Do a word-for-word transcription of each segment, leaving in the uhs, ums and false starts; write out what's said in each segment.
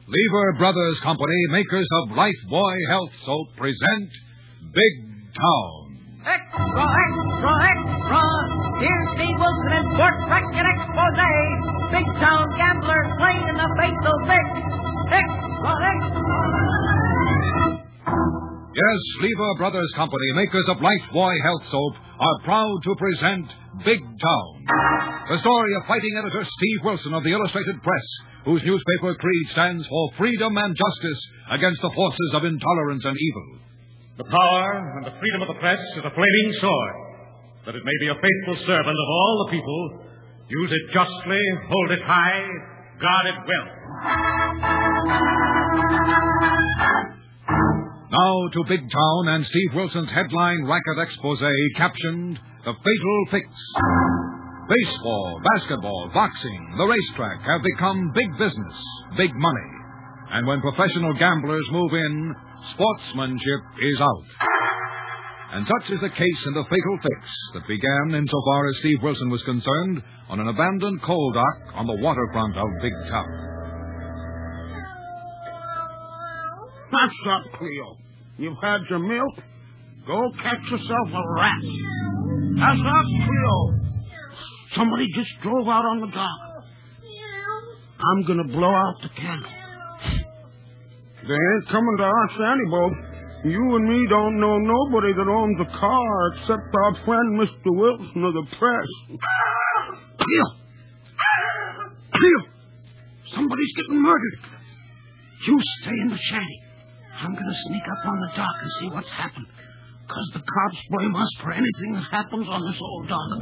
Lever Brothers Company, makers of Lifebuoy Health Soap, present Big Town. Extra, extra, extra! Here's Steve Wilson in Sport Bracket Expose. Big Town gamblers playing in the fatal fix. Extra, extra! Yes, Lever Brothers Company, makers of Lifebuoy Health Soap, are proud to present Big Town. The story of fighting editor Steve Wilson of the Illustrated Press, whose newspaper creed stands for freedom and justice against the forces of intolerance and evil. The power and the freedom of the press is a flaming sword, that it may be a faithful servant of all the people. Use it justly, hold it high, guard it well. Now to Big Town and Steve Wilson's headline racket expose captioned The Fatal Fix. Baseball, basketball, boxing, the racetrack have become big business, big money. And when professional gamblers move in, sportsmanship is out. And such is the case in The Fatal Fix that began, insofar as Steve Wilson was concerned, on an abandoned coal dock on the waterfront of Big Town. That's up, Cleo. You've had your milk. Go catch yourself a rat. That's up, Cleo. Somebody just drove out on the dock. I'm going to blow out the candle. They ain't coming to our shanty boat. You and me don't know nobody that owns a car except our friend Mister Wilson of the press. Cleo! Cleo! Somebody's getting murdered. You stay in the shanty. I'm going to sneak up on the dock and see what's happened. Because the cops blame us for anything that happens on this old dock.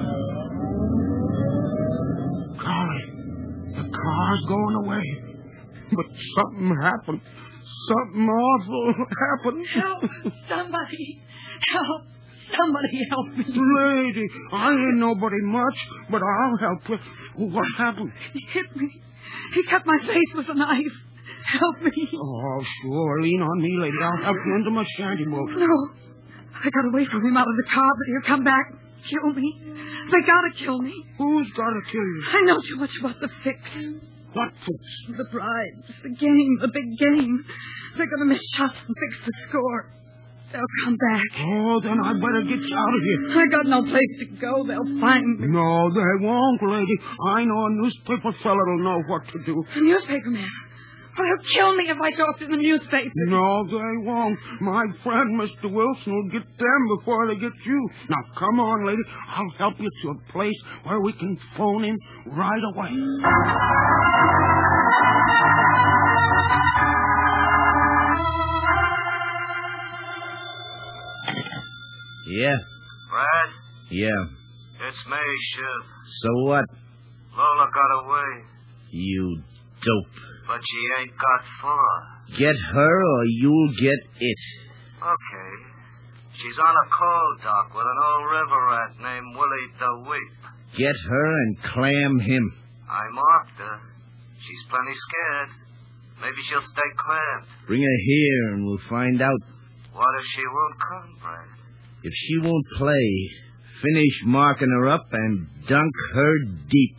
Golly, the car's going away. But something happened. Something awful happened. Help! Somebody! Help! Somebody help me. Lady, I ain't nobody much, but I'll help you. What happened? He hit me. He cut my face with a knife. Help me. Oh, sure. Lean on me, lady. I'll help you into my shanty boat. No. I got away from him out of the car, but he'll come back. Kill me. They gotta kill me. Who's gotta kill you? I know too much about the fix. What fix? The bribes. The game. The big game. They're gonna miss shots and fix the score. They'll come back. Oh, then I better get you out of here. I got no place to go. They'll find me. No, they won't, lady. I know a newspaper feller'll know what to do. A newspaper man? Well, he'll kill me if I talk to the newspaper. No, they won't. My friend, Mister Wilson, will get them before they get you. Now, come on, lady. I'll help you to a place where we can phone in right away. Yeah? Brad? Yeah. It's me, Shiv. So what? Lola got away. You dope. But she ain't got far. Get her or you'll get it. Okay. She's on a coal dock with an old river rat named Willie the Weep. Get her and clam him. I marked her. She's plenty scared. Maybe she'll stay clamped. Bring her here and we'll find out. What if she won't come, Brad? If she won't play, finish marking her up and dunk her deep.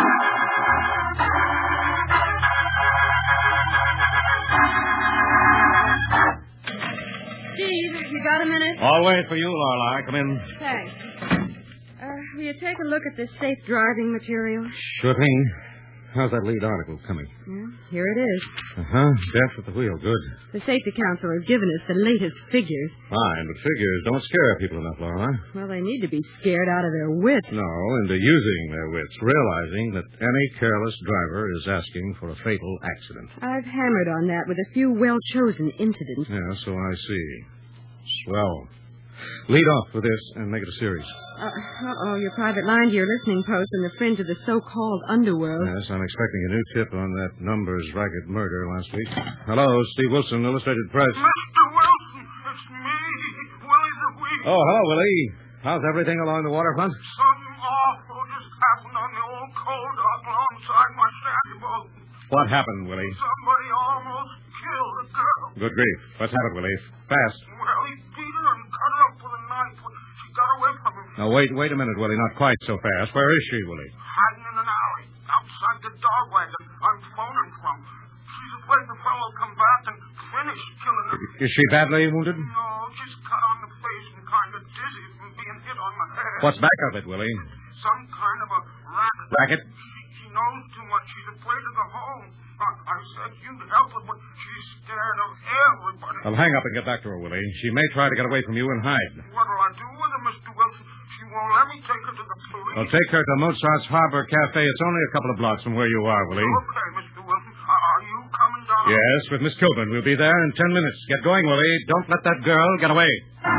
Steve, you got a minute? I'll wait for you, Lorelei. Come in. Thanks. Uh, will you take a look at this safe driving material? Sure thing. How's that lead article coming? Yeah, here it is. Uh-huh. Death at the wheel. Good. The safety council has given us the latest figures. Fine, but figures don't scare people enough, Lorelei. Well, they need to be scared out of their wits. No, into using their wits, realizing that any careless driver is asking for a fatal accident. I've hammered on that with a few well-chosen incidents. Yeah, so I see. Swell. Lead off with this and make it a series. Uh, uh-oh, your private line to your listening post in the fringe of the so-called underworld. Yes, I'm expecting a new tip on that numbers racket murder last week. Hello, Steve Wilson, Illustrated Press. Mister Wilson, it's me, Willie the Weep. Oh, hello, Willie. How's everything along the waterfront? Something awful just happened on the old coal dock alongside my shanty boat. What happened, Willie? Somebody almost killed a girl. Good grief. Let's have it, Willie. Fast. Well, he beat her and cut her up with a knife when she got away from him. Now, wait, wait a minute, Willie. Not quite so fast. Where is she, Willie? Hiding in an alley outside the dog wagon I'm phoning from. She's afraid the fellow will come back and finish killing her. Is she badly wounded? No, just cut on the face and kind of dizzy from being hit on the head. What's back of it, Willie? Some kind of a racket. Racket? She knows too much. She's afraid of the home. I, I said you'd help her, but she's scared of everybody. Well, hang up and get back to her, Willie. She may try to get away from you and hide. What'll I do with her, Mister Wilson? She won't let me take her to the police. Well, take her to Mozart's Harbor Cafe. It's only a couple of blocks from where you are, Willie. Okay, Mister Wilson. Are you coming down? Yes, with Miss Kilburn. We'll be there in ten minutes. Get going, Willie. Don't let that girl get away.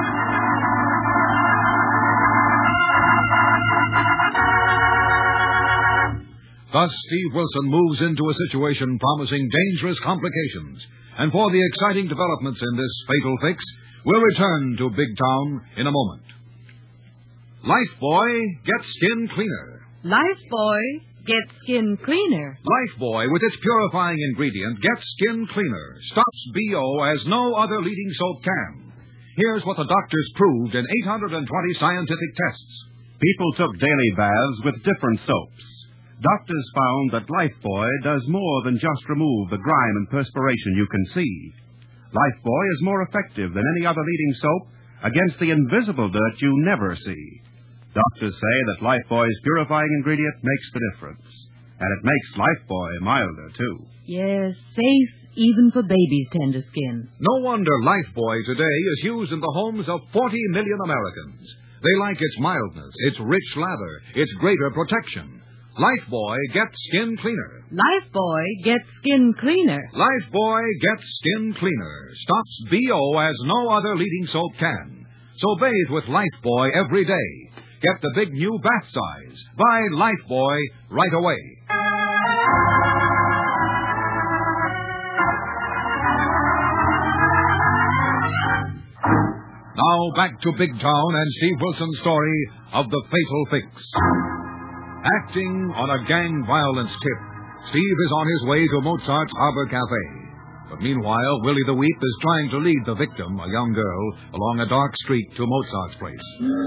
Thus, Steve Wilson moves into a situation promising dangerous complications. And for the exciting developments in this fatal fix, we'll return to Big Town in a moment. Lifebuoy gets skin cleaner. Lifebuoy gets skin cleaner. Lifebuoy, with its purifying ingredient, gets skin cleaner. Stops B O as no other leading soap can. Here's what the doctors proved in eight hundred twenty scientific tests. People took daily baths with different soaps. Doctors found that Lifebuoy does more than just remove the grime and perspiration you can see. Lifebuoy is more effective than any other leading soap against the invisible dirt you never see. Doctors say that Lifebuoy's purifying ingredient makes the difference. And it makes Lifebuoy milder, too. Yes, safe even for babies' tender skin. No wonder Lifebuoy today is used in the homes of forty million Americans. They like its mildness, its rich lather, its greater protection. Lifebuoy gets skin cleaner. Lifebuoy gets skin cleaner. Lifebuoy gets skin cleaner. Stops B O as no other leading soap can. So bathe with Lifebuoy every day. Get the big new bath size. Buy Lifebuoy right away. Now back to Big Town and Steve Wilson's story of the fatal fix. Acting on a gang violence tip, Steve is on his way to Mozart's Harbor Cafe. But meanwhile, Willie the Weep is trying to lead the victim, a young girl, along a dark street to Mozart's place.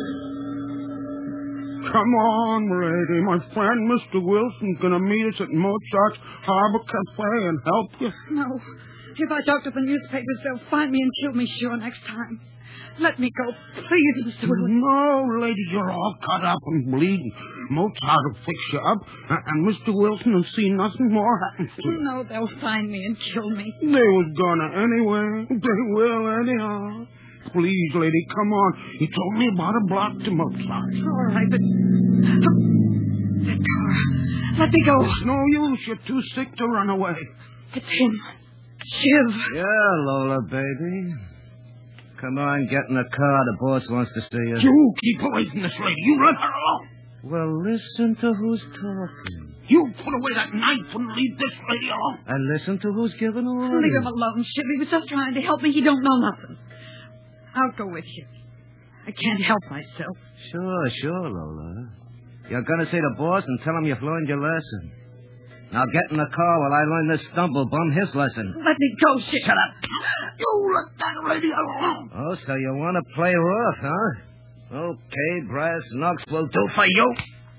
Come on, lady. My friend Mister Wilson's going to meet us at Mozart's Harbor Cafe and help you. No. If I talk to the newspapers, they'll find me and kill me sure next time. Let me go, please, Mister Wilson. No, lady, you're all cut up and bleeding. Mozart will fix you up, and Mister Wilson will see nothing more happen to you. No, they'll find me and kill me. They was gonna anyway. They will anyhow. Please, lady, come on. He told me about a block to Mozart. All right, but... That car. Let me go. It's no use. You're too sick to run away. It's him. Shiv. Yeah, Lola, baby. Come on, get in the car. The boss wants to see you. You keep away from this lady. You let her alone. Well, listen to who's talking. You put away that knife and leave this lady alone. And listen to who's giving orders. Leave him alone, Shiv. He was just trying to help me. He don't know nothing. I'll go with you. I can't help myself. Sure, sure, Lola. You're going to see the boss and tell him you've learned your lesson. Now get in the car while I learn this stumble bum his lesson. Let me go, Shiv. Shut up. You let that lady alone. Oh, so you want to play rough, huh? Okay, brass knucks will do for you.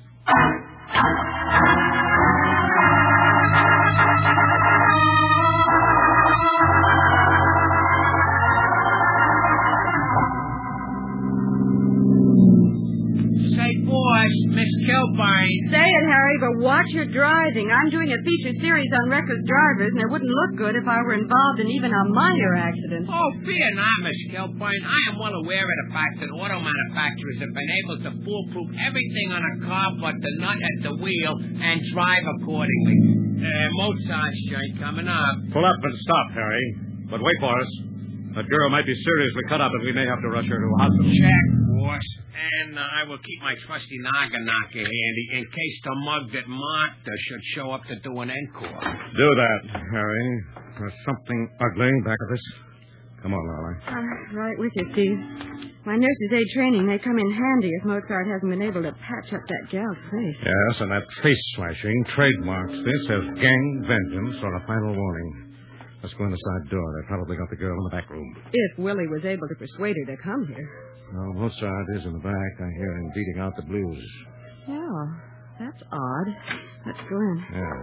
Say, boss, Miss Kilburn. Say it, Harry, but watch your driving. I'm doing a feature series on reckless drivers, and it wouldn't look good if I were involved in even a minor accident. Oh, fear not, Miss Kilburn. I am well aware of the fact that auto manufacturers have been able to foolproof everything on a car but the nut at the wheel and drive accordingly. Uh, Mozart's joint coming up. Pull up and stop, Harry. But wait for us. That girl might be seriously cut up, and we may have to rush her to a hospital. Check, boss. And uh, I will keep my trusty Naganaga handy in case the mug that marked her should show up to do an encore. Do that, Harry. There's something ugly back of this. Come on, Lola. Uh, right with you, Steve. My nurse's aid training may come in handy if Mozart hasn't been able to patch up that gal's face. Yes, and that face slashing trademarks this as gang vengeance or a final warning. Let's go in the side door. They probably got the girl in the back room. If Willie was able to persuade her to come here. Well, Mozart is in the back. I hear him beating out the blues. Yeah, that's odd. Let's go in. Yes.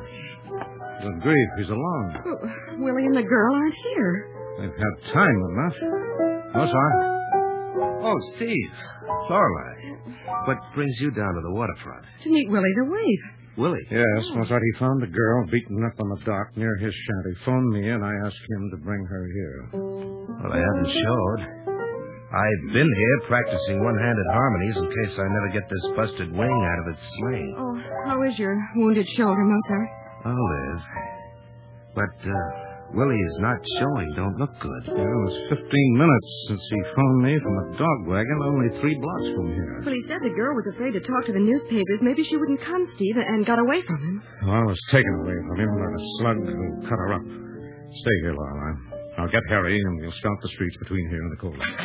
Good grief, he's alone. Oh, Willie and the girl aren't here. They've had time enough. No, sir. Oh, Steve. Lorelei. What brings you down to the waterfront? To meet Willie the Wave. Willie? Yes, was that he found a girl beaten up on the dock near his shanty. Phoned me and I asked him to bring her here. Well, I haven't showed. I've been here practicing one-handed harmonies in case I never get this busted wing out of its sling. Oh, how is your wounded shoulder, Mozart? I'll live. But, uh, Willie's not showing. Don't look good. Yeah, it was fifteen minutes since he phoned me from a dog wagon only three blocks from here. Well, he said the girl was afraid to talk to the newspapers. Maybe she wouldn't come, Steve, and got away from him. Well, I was taken away from him by the slug who cut her up. Stay here, Lorelei. I'll get Harry, and we'll scout the streets between here and the coal line.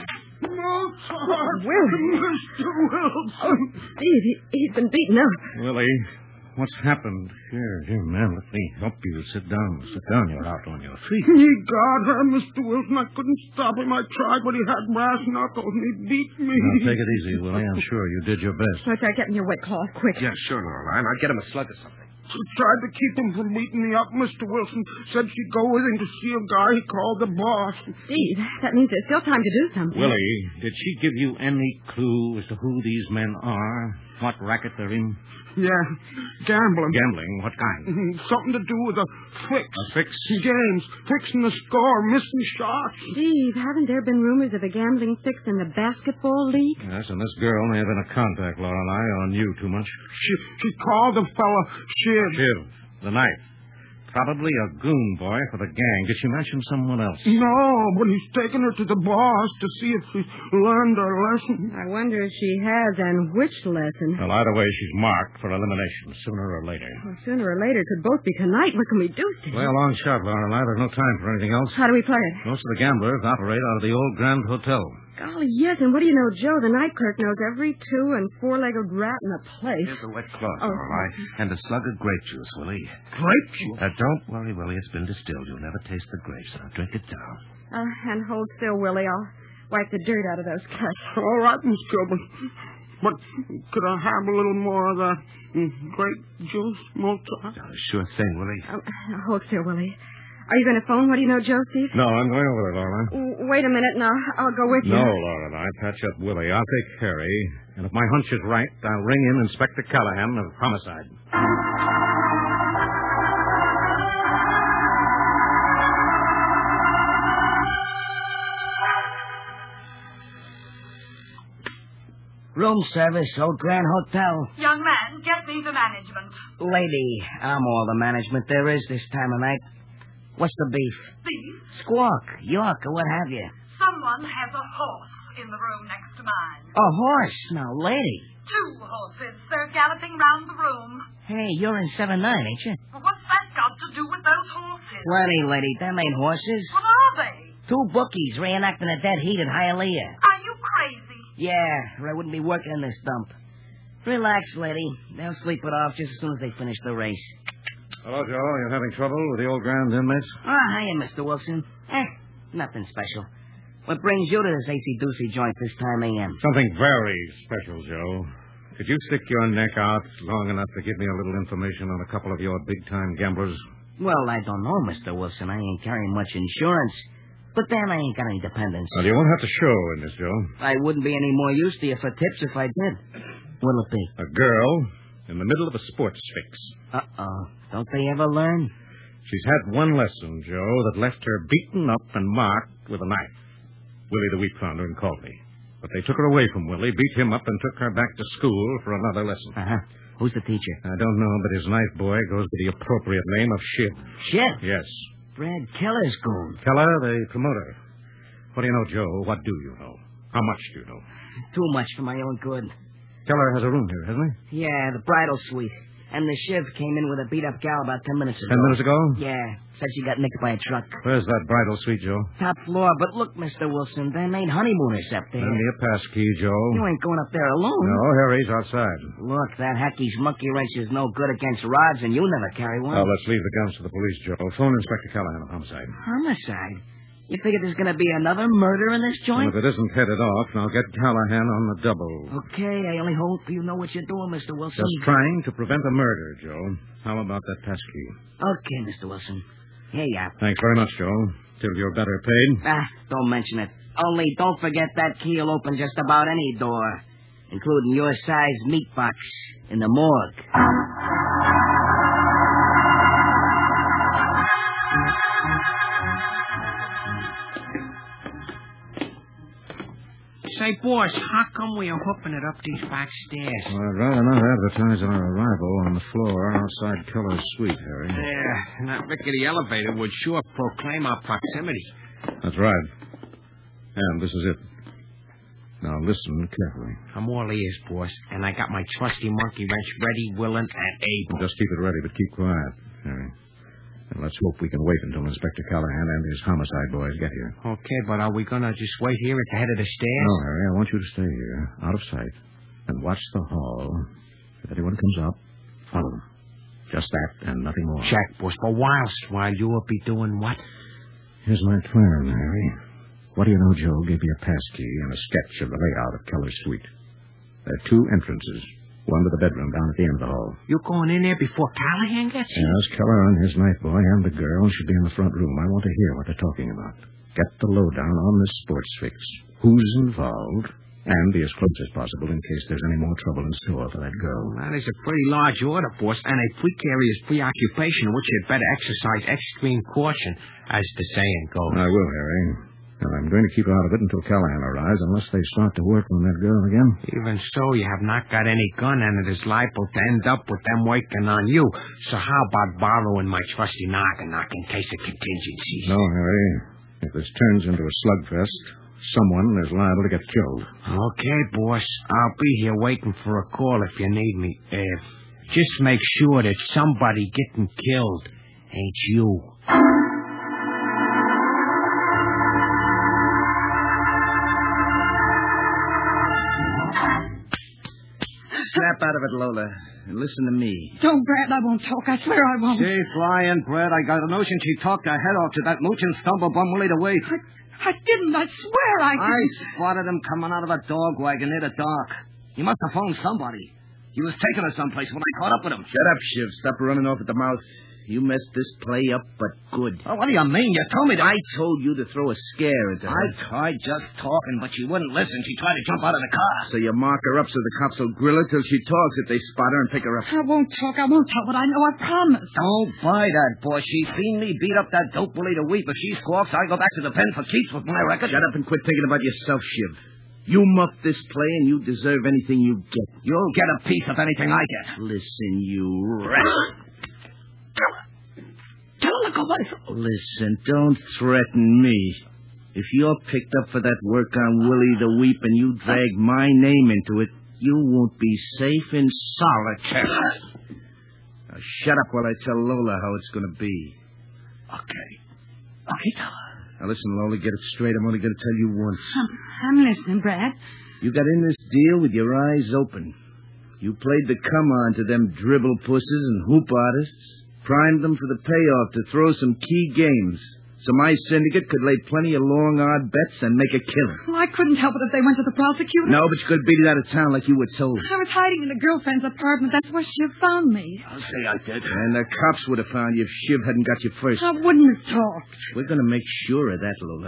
Mozart! Willie! Mister Wilson! Oh, Steve, he, he's been beaten up. Willie, what's happened? Here, here, man, let me help you. Sit down. Sit down. You're out on your feet. He got her, Mister Wilson. I couldn't stop him. I tried, but he had brass knuckles, and he beat me. Now, take it easy, Willie. I'm sure you did your best. Mozart, get me a wet cloth, quick. Yeah, sure, Lorelei. I'll get him a slug or something. She tried to keep him from beating me up, Mister Wilson. Said she'd go with him to see a guy he called the boss. Steve, that means there's still time to do something. Willie, did she give you any clue as to who these men are? What racket they're in? Yeah, gambling. Gambling? What kind? Something to do with a fix. A fix? Games. Fixing the score. Missing shots. Steve, haven't there been rumors of a gambling fix in the basketball league? Yes, and this girl may have been a contact, Lorelei, on you too much. She, she called the fella Shiv. Shiv, the knife. Probably a goon boy for the gang. Did she mention someone else? No, but he's taken her to the boss to see if she learned her lesson. I wonder if she has, and which lesson. Well, either way, she's marked for elimination, sooner or later. Well, sooner or later, it could both be tonight. What can we do, Steve? Play a long shot, Lorelei. There's no time for anything else. How do we play it? Most of the gamblers operate out of the old Grand Hotel. Golly, yes, and what do you know, Joe? The night clerk knows every two- and four-legged rat in the place. Here's a wet cloth, Oh. Lorelei. And a slug of grape juice, Willie. Grape juice? Uh, don't worry, Willie. It's been distilled. You'll never taste the grapes. Now drink it down. Uh, and hold still, Willie. I'll wipe the dirt out of those cuts. All right, Miss Gilbert. But could I have a little more of that mm, grape juice, Mozart? Uh, sure thing, Willie. Um, hold still, Willie. Are you going to phone? What do you know, Joe, Steve? No, I'm going over there, Lorelei. W- Wait a minute, and I'll, I'll go with you. No, Lorelei. Patch up Willie. I'll take Harry. And if my hunch is right, I'll ring in Inspector Callahan of homicide. Room service, Old Grand Hotel. Young man, get me the management. Lady, I'm all the management there is this time of night. What's the beef? Beef? Squawk, York, or what have you? Someone has a horse in the room next to mine. A horse? Now, lady. Two horses. They're galloping round the room. Hey, you're in seven nine, ain't you? Well, what's that got to do with those horses? Plenty, lady. Them ain't horses. What are they? Two bookies reenacting a dead heat at Hialeah. Are you crazy? Yeah, or I wouldn't be working in this dump. Relax, lady. They'll sleep it off just as soon as they finish the race. Hello, Joe. You're having trouble with the old Grand inmates? Oh, hiya, Mister Wilson. Eh, nothing special. What brings you to this acey-doocy joint this time a m? Something very special, Joe. Could you stick your neck out long enough to give me a little information on a couple of your big-time gamblers? Well, I don't know, Mister Wilson. I ain't carrying much insurance. But then I ain't got any dependents. Well, you won't have to show in this, Joe. I wouldn't be any more use to you for tips if I did. What'll it be? A girl in the middle of a sports fix. Uh-oh. Don't they ever learn? She's had one lesson, Joe, that left her beaten up and marked with a knife. Willie the wheat founder and called me. But they took her away from Willie, beat him up, and took her back to school for another lesson. Uh-huh. Who's the teacher? I don't know, but his knife boy goes by the appropriate name of Shiv. Shiv? Yes. Brad Keller's goon. Keller, the promoter. What do you know, Joe? What do you know? How much do you know? Too much for my own good. Keller has a room here, hasn't he? Yeah, the bridal suite. And the Shiv came in with a beat-up gal about ten minutes ago. Ten minutes ago? Yeah. Said she got nicked by a truck. Where's that bridal suite, Joe? Top floor. But look, Mister Wilson, them ain't honeymooners up there. Send me a pass key, Joe. You ain't going up there alone. No, Harry's outside. Look, that Hackey's monkey wrench is no good against rods, and you never carry one. Oh, let's leave the guns to the police, Joe. Phone Inspector Callahan of homicide. Homicide? You figure there's going to be another murder in this joint? Well, if it isn't headed off, I'll get Callahan on the double. Okay, I only hope you know what you're doing, Mister Wilson. Just trying to prevent a murder, Joe. How about that pass key? Okay, Mister Wilson. Here you are. Thanks very much, Joe. Till you're better paid. Ah, don't mention it. Only don't forget that key will open just about any door, including your size meat box in the morgue. Say, boss, how come we are hoofing it up these back stairs? Well, I'd rather not advertise our arrival on the floor outside Keller's suite, Harry. Yeah, and that rickety elevator would sure proclaim our proximity. That's right. And this is it. Now listen carefully. I'm all ears, boss, and I got my trusty monkey wrench ready, willing, and able. Just keep it ready, but keep quiet, Harry. And let's hope we can wait until Inspector Callahan and his homicide boys get here. Okay, but are we going to just wait here at the head of the stairs? No, Harry, I want you to stay here, out of sight, and watch the hall. If anyone comes up, follow them. Just that and nothing more. Check, boss, but whilst, while you will be doing what? Here's my plan, Harry. What do you know, Joe gave me a pass key and a sketch of the layout of Keller's suite. There are two entrances. One to the bedroom down at the end of the hall. You going in there before Callahan gets here? Yes, Keller and his knife boy and the girl should be in the front room. I want to hear what they're talking about. Get the lowdown on this sports fix. Who's involved? And be as close as possible in case there's any more trouble in store for that girl. That is a pretty large order, boss, and a precarious preoccupation which you'd better exercise extreme caution, as the saying goes. I will, Harry. And I'm going to keep out of it until Callahan arrives, unless they start to work on that girl again. Even so, you have not got any gun, and it is liable to end up with them working on you. So how about borrowing my trusty knock-a-knock in case of contingencies? No, Harry. If this turns into a slugfest, someone is liable to get killed. Okay, boss. I'll be here waiting for a call if you need me. Uh, just make sure that somebody getting killed ain't you. Snap out of it, Lola, and listen to me. Don't, Brad. I won't talk. I swear I won't. She's lying, Brad. I got a notion she talked her head off to that mooch and stumblebum Willie the Wait. I, I didn't. I swear I didn't. I spotted him coming out of a dog wagon near the dock. He must have phoned somebody. He was taking her someplace when I caught up with him. Shut up, Shiv. Stop running off at the mouth. You messed this play up, but good. Oh, what do you mean? You told me to... I told you to throw a scare into her. I tried just talking, but she wouldn't listen. She tried to jump out of the car. So you mark her up so the cops will grill her till she talks if they spot her and pick her up. I won't talk. I won't tell what I know. I promise. Don't buy that, boy. She's seen me beat up that dope Willie the Weep. If she squawks, I go back to the pen for keeps with my record. Shut up and quit thinking about yourself, Shiv. You muffed this play and you deserve anything you get. You'll get a piece of anything I get. Listen, you rat. Listen, don't threaten me. If you're picked up for that work on Willie the Weep and you drag my name into it, you won't be safe in solitary. Now shut up while I tell Lola how it's going to be. Okay. Okay, tell her. Now listen, Lola, get it straight. I'm only going to tell you once. I'm, I'm listening, Brad. You got in this deal with your eyes open. You played the come-on to them dribble pusses and hoop artists. Primed them for the payoff to throw some key games so my syndicate could lay plenty of long, odd bets and make a killing. Well, I couldn't help it if they went to the prosecutor. No, but you could beat it out of town like you were told. I was hiding in a girlfriend's apartment. That's where Shiv found me. I'll say I did. And the cops would have found you if Shiv hadn't got you first. I wouldn't have talked. We're going to make sure of that, Lola.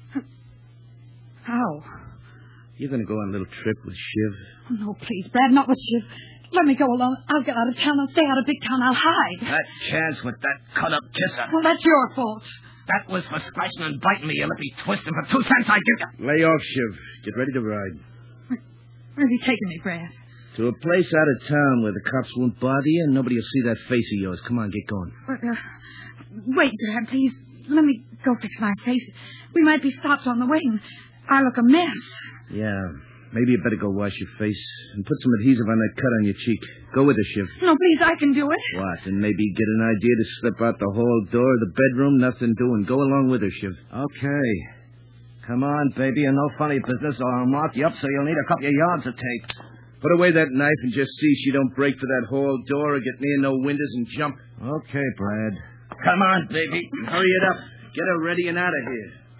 How? You're going to go on a little trip with Shiv? Oh, no, please, Brad, not with Shiv. Let me go alone. I'll get out of town. I'll stay out of big town. I'll hide. That chance with that cut-up kisser. Well, that's your fault. That was for scratching and biting me, you lippy twisting. For two cents I give you. Lay off, Shiv. Get ready to ride. Where, where's he taking me, Brad? To a place out of town where the cops won't bother you and nobody will see that face of yours. Come on, get going. Uh, wait, Brad, please. Let me go fix my face. We might be stopped on the way, and I look a mess. Yeah. Maybe you better go wash your face and put some adhesive on that cut on your cheek. Go with her, Shiv. No, please, I can do it. What, and maybe get an idea to slip out the hall door of the bedroom? Nothing doing. Go along with her, Shiv. Okay. Come on, baby, and no funny business, or I'll mark you up so you'll need a couple of yards of tape. Put away that knife and just see she don't break for that hall door or get near no windows and jump. Okay, Brad. Come on, baby. Hurry it up. Get her ready and out of here.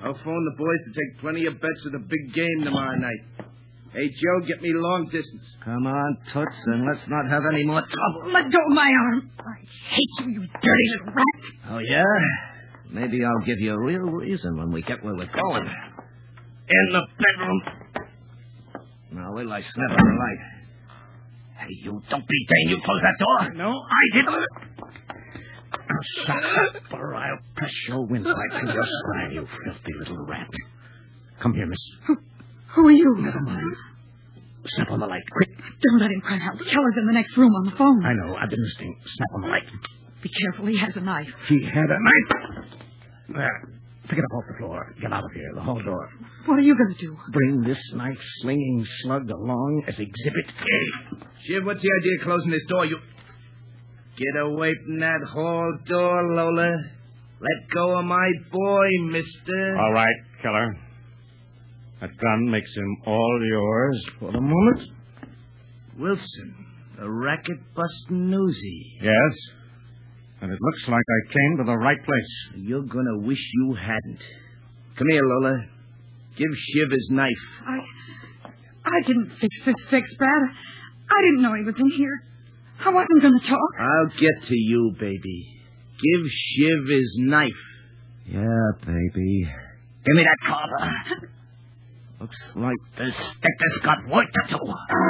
I'll phone the boys to take plenty of bets at the big game tomorrow night. Hey, Joe, get me long distance. Come on, Toots, and let's not have any more trouble. Let go of my arm. I hate you, you dirty little rat. Oh, yeah? Maybe I'll give you a real reason when we get where we're going. In the bedroom. Now, wait till I snap on the light. Hey, you, don't be dang. You close that door. No, I didn't. Now, shut up, or I'll press your windpipe in your spine, you filthy little rat. Come here, miss. Who, who are you? Never mind. Snap on the light, quick. Don't let him cry out. Keller's in the next room on the phone. I know. I've been listening. Snap on the light. Be careful. He has a knife. He had a knife. There. Pick it up off the floor. Get out of here. The hall door. What are you going to do? Bring this knife-slinging slug along as Exhibit A. Shiv, what's the idea of closing this door? You... Get away from that hall door, Lola. Let go of my boy, mister. All right, Keller. That gun makes him all yours for the moment. Wilson, the racket-busting newsie. Yes. And it looks like I came to the right place. You're going to wish you hadn't. Come here, Lola. Give Shiv his knife. I... I didn't fix this fix, Brad. I didn't know he was in here. I wasn't going to talk. I'll get to you, baby. Give Shiv his knife. Yeah, baby. Give me that collar. Looks like this stick has got work to do.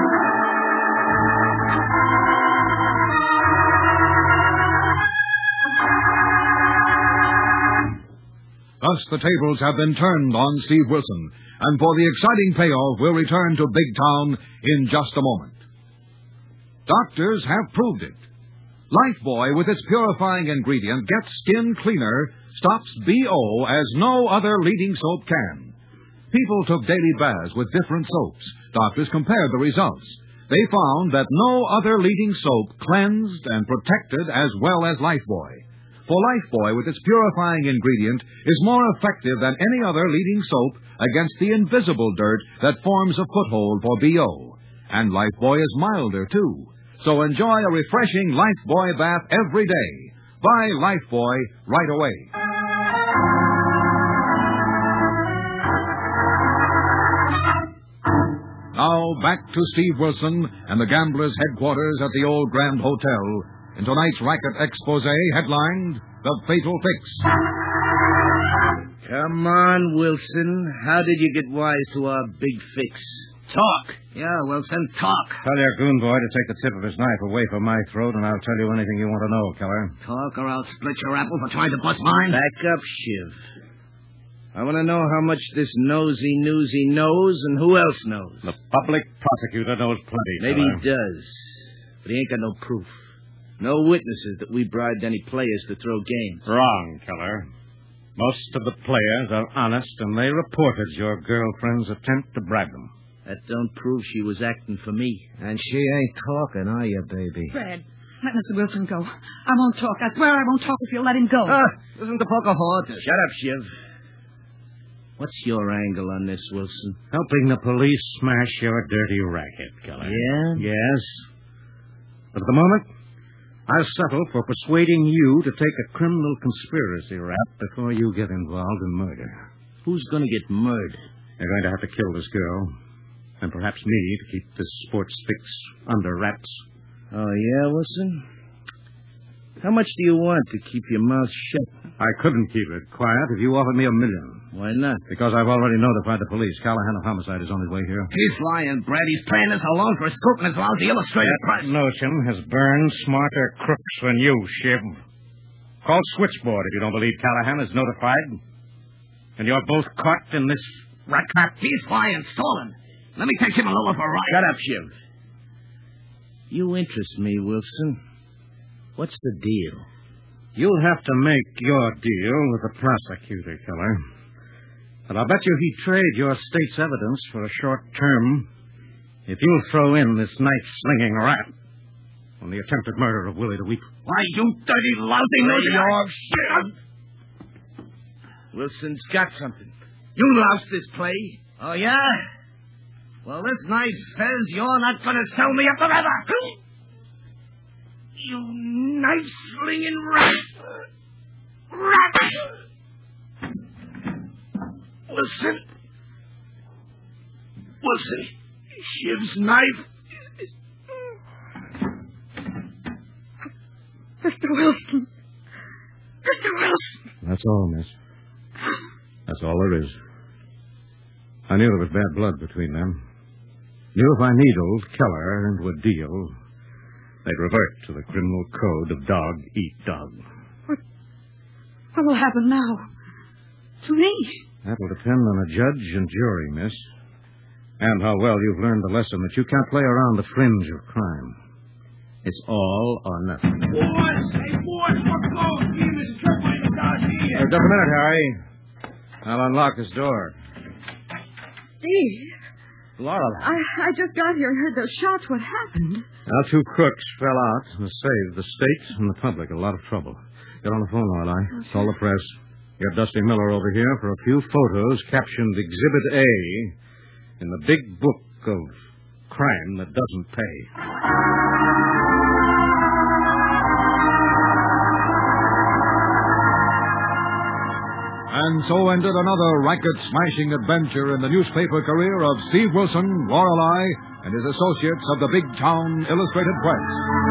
Thus the tables have been turned on Steve Wilson, and for the exciting payoff, we'll return to Big Town in just a moment. Doctors have proved it. Lifebuoy, with its purifying ingredient, gets skin cleaner, stops B O as no other leading soap can. People took daily baths with different soaps. Doctors compared the results. They found that no other leading soap cleansed and protected as well as Lifebuoy. For Lifebuoy, with its purifying ingredient, is more effective than any other leading soap against the invisible dirt that forms a foothold for B O. And Lifebuoy is milder, too. So enjoy a refreshing Lifebuoy bath every day. Buy Lifebuoy right away. Now back to Steve Wilson and the gamblers' headquarters at the old Grand Hotel in tonight's racket expose headlined The Fatal Fix. Come on, Wilson. How did you get wise to our big fix? Talk. Yeah, Wilson, talk. Tell your goon boy to take the tip of his knife away from my throat, and I'll tell you anything you want to know, Keller. Talk, or I'll split your apple for trying to bust mine. Back up, Shiv. I want to know how much this nosy newsy knows and who else knows. The public prosecutor knows plenty, Maybe Keller. he does, but he ain't got no proof. No witnesses that we bribed any players to throw games. Wrong, Keller. Most of the players are honest, and they reported your girlfriend's attempt to bribe them. That don't prove she was acting for me. And she ain't talking, are you, baby? Fred, let Mister Wilson go. I won't talk. I swear I won't talk if you'll let him go. Ah, listen to Pocahontas. Shut up, Shiv. What's your angle on this, Wilson? Helping the police smash your dirty racket, Keller. Yeah? Yes. But at the moment, I'll settle for persuading you to take a criminal conspiracy rap before you get involved in murder. Who's going to get murdered? You're going to have to kill this girl. And perhaps me to keep this sports fix under wraps. Oh, yeah, Wilson? How much do you want to keep your mouth shut? I couldn't keep it quiet if you offered me a million. Why not? Because I've already notified the police. Callahan of Homicide is on his way here. He's lying, Brad. He's playing this alone for a scoop and his lousy illustrated press. That notion has burned smarter crooks than you, Shiv. Call Switchboard if you don't believe Callahan is notified. And you're both caught in this rat trap. He's lying, stolen. Let me take him a Lola for a ride. Shut up, Shiv. You interest me, Wilson. What's the deal? You'll have to make your deal with the prosecutor, Keller. But I'll bet you he'd trade your state's evidence for a short term if you'll throw in this knife-slinging rat on the attempted murder of Willie DeWeep. Why, you dirty, lousy nosy... Shit! Wilson's got something. You loused this play. Oh, yeah? Well, this knife says you're not going to sell me up the river. You knife-slinging rat. Rat! Wilson. Wilson. Shiv's knife. Mister Wilson. Mister Wilson. That's all, miss. That's all there is. I knew there was bad blood between them. Knew if I needled Keller into a deal, they'd revert to the criminal code of dog eat dog. What, what will happen now? To me? That'll depend on a judge and jury, miss. And how well you've learned the lesson that you can't play around the fringe of crime. It's all or nothing. Boys, hey, boys, what goes? Give this trip way to down here. Just a minute, Harry. I'll unlock this door. Steve. Laura. I, I just got here and heard those shots. What happened? Our two crooks fell out and saved the state and the public a lot of trouble. Get on the phone, Lorelei. Okay. Call the press. Get Dusty Miller over here for a few photos captioned Exhibit A in the big book of crime that doesn't pay. And so ended another racket-smashing adventure in the newspaper career of Steve Wilson, Lorelei, and his associates of the Big Town Illustrated Press.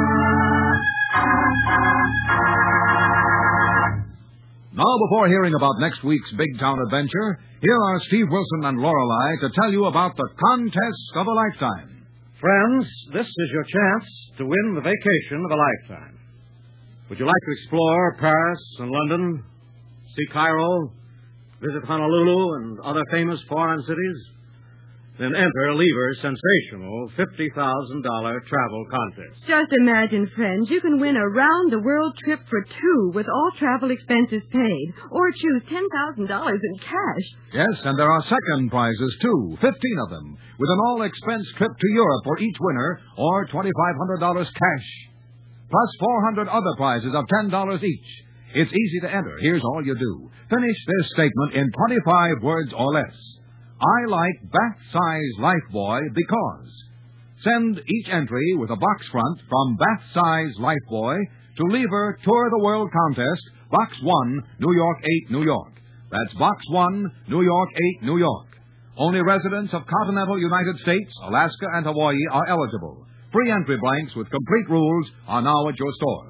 Now, before hearing about next week's Big Town adventure, here are Steve Wilson and Lorelei to tell you about the contest of a lifetime. Friends, this is your chance to win the vacation of a lifetime. Would you like to explore Paris and London, see Cairo, visit Honolulu and other famous foreign cities? Then enter Lever's sensational fifty thousand dollars travel contest. Just imagine, friends, you can win a round-the-world trip for two with all travel expenses paid, or choose ten thousand dollars in cash. Yes, and there are second prizes, too, fifteen of them, with an all-expense trip to Europe for each winner, or twenty-five hundred dollars cash, plus four hundred other prizes of ten dollars each. It's easy to enter. Here's all you do. Finish this statement in twenty-five words or less. I like bath-size Lifebuoy because. Send each entry with a box front from bath-size Lifebuoy to Lever Tour the World Contest, Box one, New York eight, New York. That's Box one, New York eight, New York. Only residents of continental United States, Alaska, and Hawaii are eligible. Free entry blanks with complete rules are now at your store.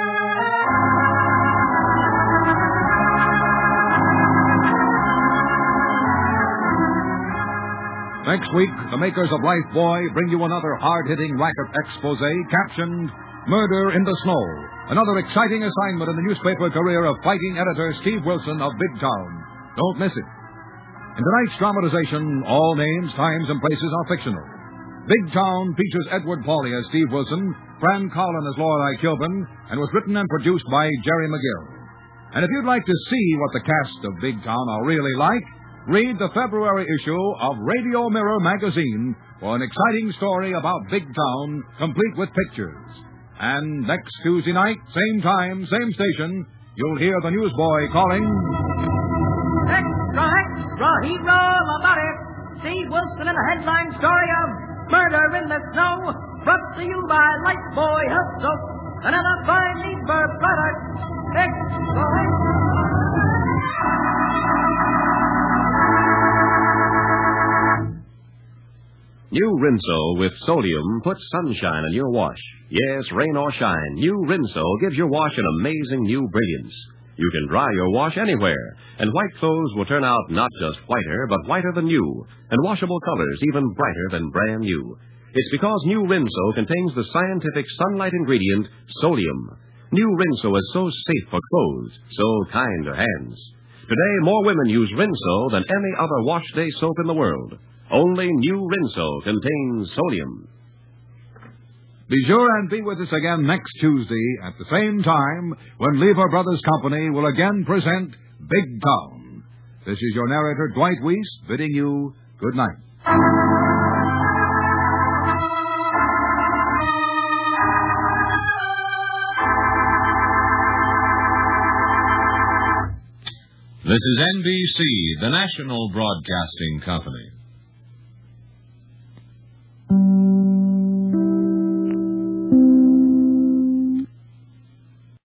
Next week, the makers of Lifebuoy bring you another hard-hitting racket expose captioned Murder in the Snow, another exciting assignment in the newspaper career of fighting editor Steve Wilson of Big Town. Don't miss it. In tonight's dramatization, all names, times, and places are fictional. Big Town features Edward Pauley as Steve Wilson, Fran Collin as Lorelei Kilburn, and was written and produced by Jerry McGill. And if you'd like to see what the cast of Big Town are really like, read the February issue of Radio Mirror magazine for an exciting story about Big Town, complete with pictures. And next Tuesday night, same time, same station, you'll hear the newsboy calling... Extra, extra, hero about it. Steve Wilson in a headline story of Murder in the Snow, brought to you by Lifebuoy Health Soap, another fine Lever product. Extra, extra. New Rinso with sodium puts sunshine in your wash. Yes, rain or shine, new Rinso gives your wash an amazing new brilliance. You can dry your wash anywhere, and white clothes will turn out not just whiter, but whiter than new, and washable colors even brighter than brand new. It's because new Rinso contains the scientific sunlight ingredient, sodium. New Rinso is so safe for clothes, so kind to hands. Today, more women use Rinso than any other wash day soap in the world. Only new Rinso contains sodium. Be sure and be with us again next Tuesday at the same time when Lever Brothers Company will again present Big Town. This is your narrator, Dwight Weiss, bidding you good night. This is N B C, the national broadcasting company.